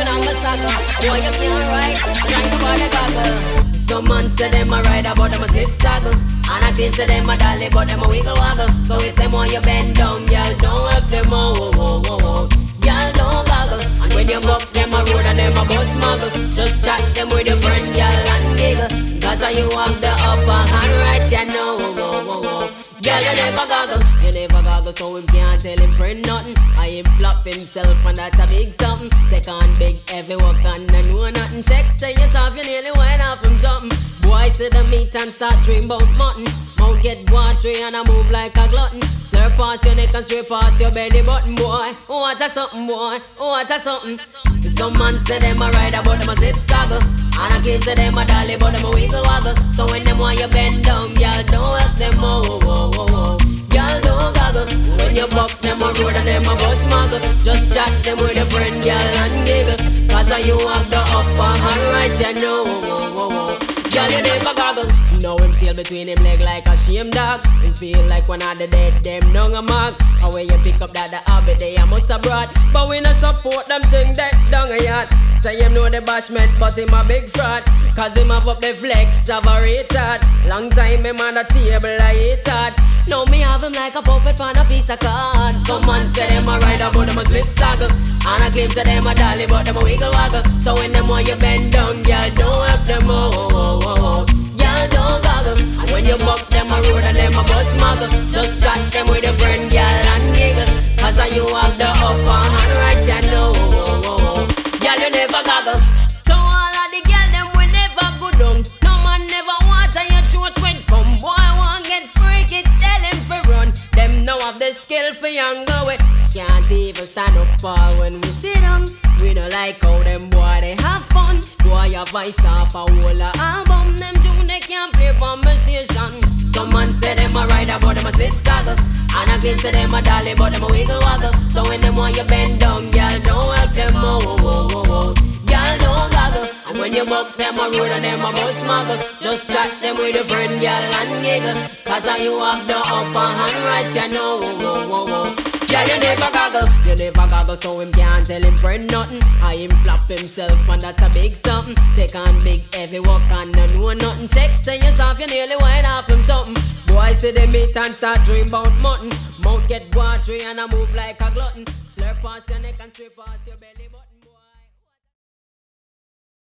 sleeping on my saddle. Boy, you can't ride, shine for the goggle. Some man say them a ride, but them a slip saddle. And I think to them a dolly, but them a wiggle waggle. So if them want you bend down, y'all don't help them out. Y'all don't goggle. And when you buck them a road and them a bus muggle, just chat them with your friend, y'all, and giggle. Cause you have the upper hand right, you know. Girl, you never goggle, so him can't tell him friend nothing. I him flop himself and that's a big something. Take on big heavy work and I know nothing. Check, say yourself, you nearly went off him something. Boy, see the meat and start dream about mutton. Mouth get watery and I move like a glutton. Slurp past your neck and straight past your belly button, boy. Oh, what a something, boy. Oh, what a something. Some man say them a rider, but them a slip saddle. And I give to them a dolly, but them a wiggle waggle. So when them want you bend down, y'all don't help them out. Y'all don't goggle. When you buck them a road and them a bus muggle, just chat them with a friend, y'all, and giggle. Cause you have the upper hand right, you know. Y'all, you never goggle. Now him feel between him leg like a shame dog. Him feel like one of the dead, them dung a mark. And when you pick up that the habit, they a must abroad. But we not support them thing that dung a yard. Say him know the bashment, but him a big fraud. Cause him have up the flex of a retard. Long time him on the table I hate hard. Now me have him like a puppet on a piece of card. Some man say them a rider, but them a slip saddle. And I claim to them a dolly, but them a wiggle waggle. So when them want you bend down, y'all don't help them out. Y'all don't goggle. And when you buck them a road and them a bus muggle, just chat them with a friend, y'all, and giggle. Cause you have the upper hand right, you know. Y'all, you never goggle. So all of the girl them will never go down. No man never want and your throat when come. Boy won't get freaky, tell him for run. Them know have the skill for young go away. Can't even stand up fall when we sit down. We don't like how them boy they have fun. Boy your voice off a whole album. Them tune they can't play from my station. Some man say them a rider but them a slip saddle. And I give to them a dolly but them a wiggle waggle. So when them want you bend down, y'all don't help them out. Y'all don't goggle. And when you buck them a road and them a bus muggle, just chat them with a friend, y'all, and giggle. Cause you have the upper hand right, you know. Yeah, you never goggle, so him can't tell him friend nothing. I him flop himself and that's a big something. Take on big heavy work and no know nothing. Check, say yourself, you nearly went off him something. Boy, see the meat and start dream about mutton. Mouth get watery and I move like a glutton. Slurp past your neck and straight past your belly button.